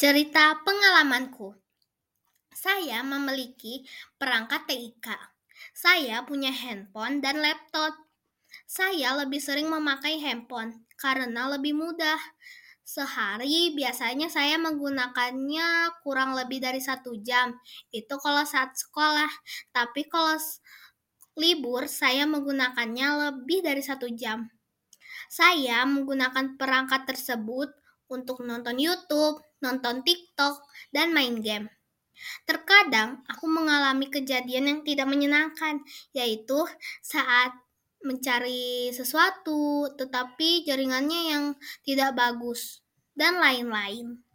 Cerita pengalamanku. Saya memiliki perangkat TIK. Saya punya handphone dan laptop. Saya lebih sering memakai handphone karena lebih mudah. Sehari biasanya saya menggunakannya kurang lebih dari 1 jam. Itu kalau saat sekolah. Tapi kalau libur saya menggunakannya lebih dari 1 jam. Saya menggunakan perangkat tersebut untuk nonton YouTube, nonton TikTok, dan main game. Terkadang aku mengalami kejadian yang tidak menyenangkan, yaitu saat mencari sesuatu, tetapi jaringannya yang tidak bagus, dan lain-lain.